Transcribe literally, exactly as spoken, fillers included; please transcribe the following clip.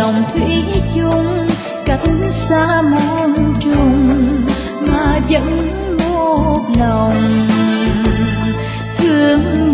lòng thủy chung, cách xa muôn trùng mà vẫn một lòng thương